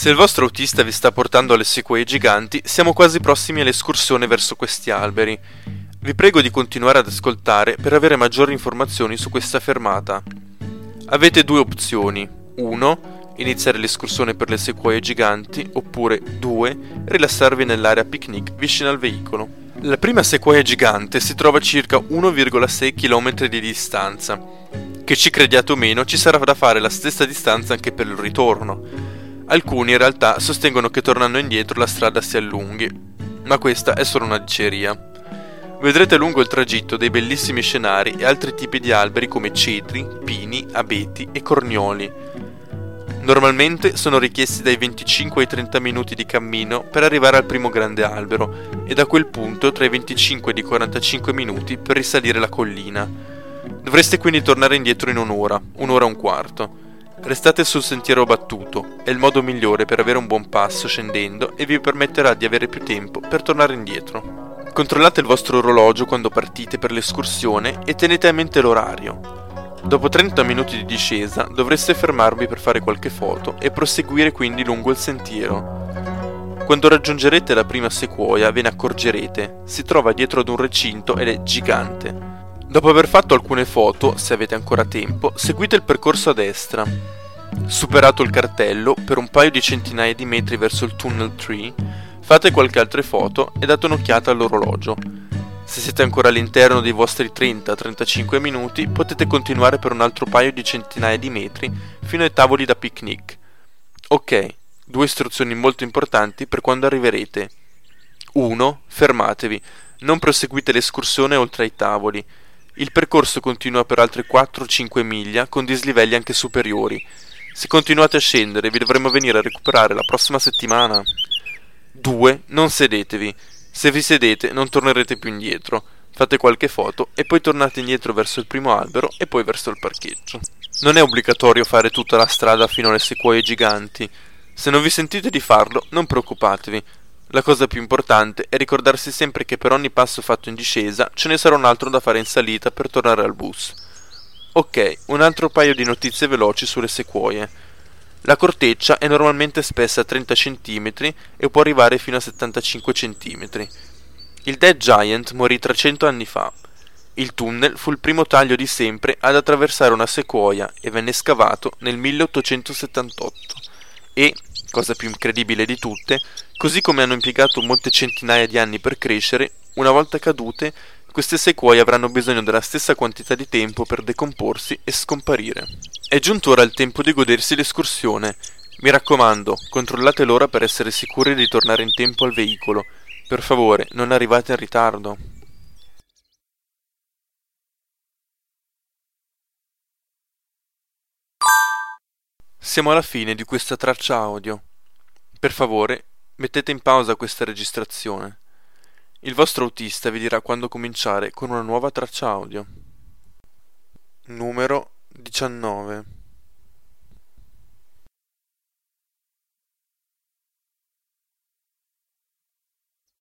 Se il vostro autista vi sta portando alle sequoie giganti, siamo quasi prossimi all'escursione verso questi alberi. Vi prego di continuare ad ascoltare per avere maggiori informazioni su questa fermata. Avete due opzioni. 1. Iniziare l'escursione per le sequoie giganti, oppure 2. Rilassarvi nell'area picnic vicino al veicolo. La prima sequoia gigante si trova a circa 1,6 km di distanza. Che ci crediate o meno, ci sarà da fare la stessa distanza anche per il ritorno. Alcuni in realtà sostengono che tornando indietro la strada si allunghi, ma questa è solo una diceria. Vedrete lungo il tragitto dei bellissimi scenari e altri tipi di alberi come cedri, pini, abeti e cornioli. Normalmente sono richiesti dai 25 ai 30 minuti di cammino per arrivare al primo grande albero e da quel punto tra i 25 e i 45 minuti per risalire la collina. Dovreste quindi tornare indietro in un'ora e un quarto. Restate sul sentiero battuto, è il modo migliore per avere un buon passo scendendo e vi permetterà di avere più tempo per tornare indietro. Controllate il vostro orologio quando partite per l'escursione e tenete a mente l'orario. Dopo 30 minuti di discesa dovreste fermarvi per fare qualche foto e proseguire quindi lungo il sentiero. Quando raggiungerete la prima sequoia ve ne accorgerete, si trova dietro ad un recinto ed è gigante. Dopo aver fatto alcune foto, se avete ancora tempo, seguite il percorso a destra. Superato il cartello, per un paio di centinaia di metri verso il Tunnel Tree, fate qualche altra foto e date un'occhiata all'orologio. Se siete ancora all'interno dei vostri 30-35 minuti, potete continuare per un altro paio di centinaia di metri fino ai tavoli da picnic. Ok, due istruzioni molto importanti per quando arriverete. 1. Fermatevi, non proseguite l'escursione oltre ai tavoli. Il percorso continua per altre 4-5 miglia con dislivelli anche superiori. Se continuate a scendere vi dovremo venire a recuperare la prossima settimana. 2. Non sedetevi. Se vi sedete non tornerete più indietro. Fate qualche foto e poi tornate indietro verso il primo albero e poi verso il parcheggio. Non è obbligatorio fare tutta la strada fino alle sequoie giganti. Se non vi sentite di farlo, non preoccupatevi. La cosa più importante è ricordarsi sempre che per ogni passo fatto in discesa ce ne sarà un altro da fare in salita per tornare al bus. Ok, un altro paio di notizie veloci sulle sequoie. La corteccia è normalmente spessa 30 cm e può arrivare fino a 75 cm. Il Dead Giant morì 300 anni fa. Il tunnel fu il primo taglio di sempre ad attraversare una sequoia e venne scavato nel 1878. E, cosa più incredibile di tutte, così come hanno impiegato molte centinaia di anni per crescere, una volta cadute, queste sequoie avranno bisogno della stessa quantità di tempo per decomporsi e scomparire. È giunto ora il tempo di godersi l'escursione. Mi raccomando, controllate l'ora per essere sicuri di tornare in tempo al veicolo. Per favore, non arrivate in ritardo. Siamo alla fine di questa traccia audio. Per favore, mettete in pausa questa registrazione. Il vostro autista vi dirà quando cominciare con una nuova traccia audio. Numero 19.